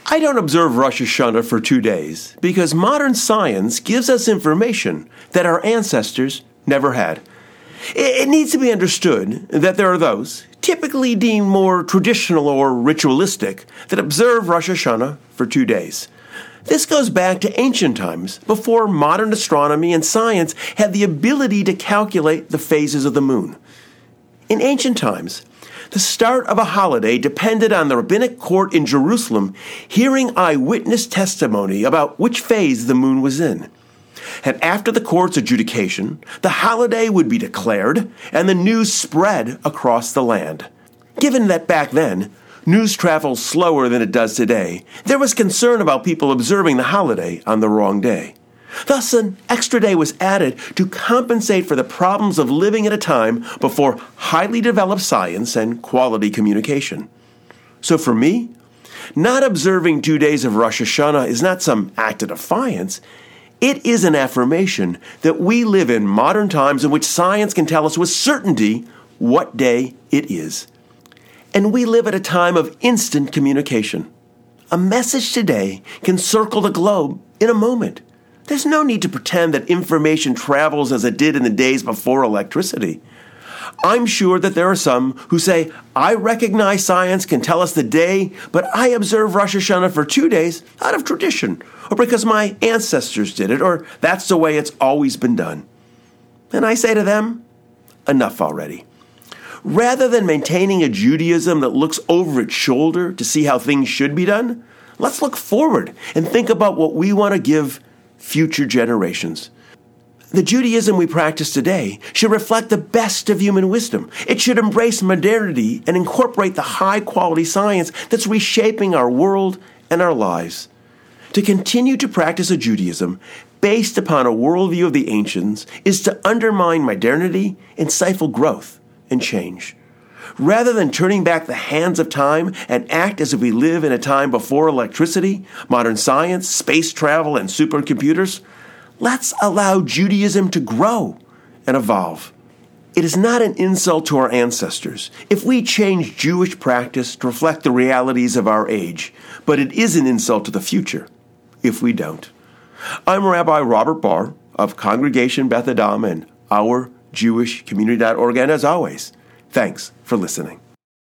I don't observe Rosh Hashanah for 2 days because modern science gives us information that our ancestors never had. It needs to be understood that there are those, typically deemed more traditional or ritualistic, that observe Rosh Hashanah for 2 days. This goes back to ancient times, before modern astronomy and science had the ability to calculate the phases of the moon. In ancient times, the start of a holiday depended on the rabbinic court in Jerusalem hearing eyewitness testimony about which phase the moon was in. And after the court's adjudication, the holiday would be declared and the news spread across the land. Given that back then, news travels slower than it does today, there was concern about people observing the holiday on the wrong day. Thus, an extra day was added to compensate for the problems of living at a time before highly developed science and quality communication. So for me, not observing 2 days of Rosh Hashanah is not some act of defiance. It is an affirmation that we live in modern times in which science can tell us with certainty what day it is. And we live at a time of instant communication. A message today can circle the globe in a moment. There's no need to pretend that information travels as it did in the days before electricity. I'm sure that there are some who say, I recognize science can tell us the day, but I observe Rosh Hashanah for 2 days out of tradition, or because my ancestors did it, or that's the way it's always been done. And I say to them, enough already. Rather than maintaining a Judaism that looks over its shoulder to see how things should be done, let's look forward and think about what we want to give future generations. The Judaism we practice today should reflect the best of human wisdom. It should embrace modernity and incorporate the high-quality science that's reshaping our world and our lives. To continue to practice a Judaism based upon a worldview of the ancients is to undermine modernity and stifle growth and change. Rather than turning back the hands of time and act as if we live in a time before electricity, modern science, space travel, and supercomputers, let's allow Judaism to grow and evolve. It is not an insult to our ancestors if we change Jewish practice to reflect the realities of our age, but it is an insult to the future if we don't. I'm Rabbi Robert Barr of Congregation Beth Adam and our JewishCommunity.org, and as always, thanks for listening.